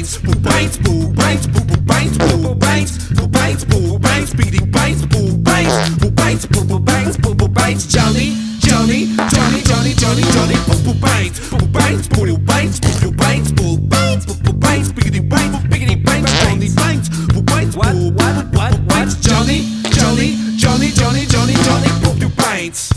Bates, Boo Bates, Boo Bates, Boo Boo Bates, Boo Bates, Boo Bates, Boo Bates, Speedy Bates, Boo Bates, Boo Bates, Boo Boo Bates, Boo Boo Bates, Johnny, Johnny, Johnny, Johnny, Johnny, Johnny, Boo Boo Bates, Boo Bates, Boo Bates, Boo Bates, Boo Bates, Boo Bates, Biggity Bates, Biggity Bates, Johnny Bates, Boo Bates, Boo Bates, Johnny, Johnny, Johnny, Johnny, Johnny, Johnny, Boo Bates.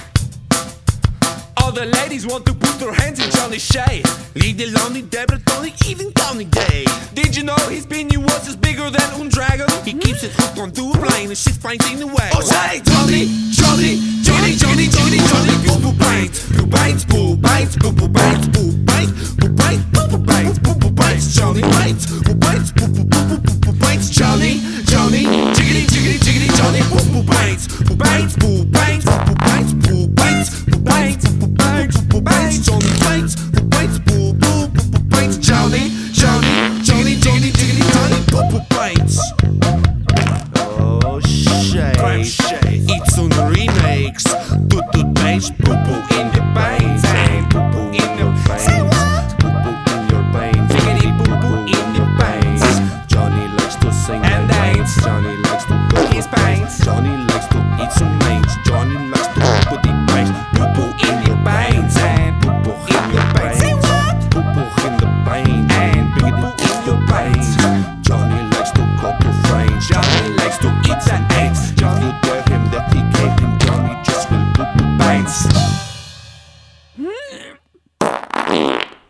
All the ladies want to put their hands in Johnny's shade. Leave the lonely Deborah, Tony, even Tony Day. Did you know his opinion was as bigger than dragon? He keeps it hooked onto a plane and she's finding the way. Oh, say, Johnny, Johnny, Johnny, Johnny, Johnny, Johnny, Boo Bates, Boo Bates, Boo Bates, Boo Bates, Boo Bates, Boo Bates, Boo Bates, Boo Bates, Johnny Bates, Boo Bates, Boo Bates, Johnny, Johnny, Jiggity, Jiggity, Jiggity, Johnny, Boo Bates, Boo Bates, Boo Bates, Boo Bates, Boo Bates, Boo Bates, Boo Bates, Boo Bates, Johnny Bates, Boo Bates, Boo Bates, Johnny, Johnny, Johnny, Johnny, Jiggity, Johnny, Boo Bates. Oh shit, It's on the remix. Tut Tut Bates, Boo Boo.